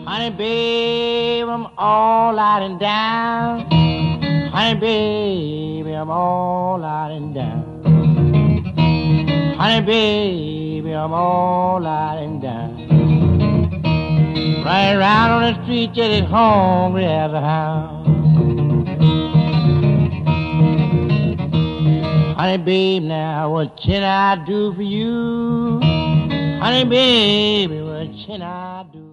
Honey, baby, I'm all out and down. Honey, baby, I'm all out and down. Honey, baby, I'm all out and down. Right around on the street, just as hungry as a hound. Honey, babe, now what can I do for you? Honey, baby, what can I do?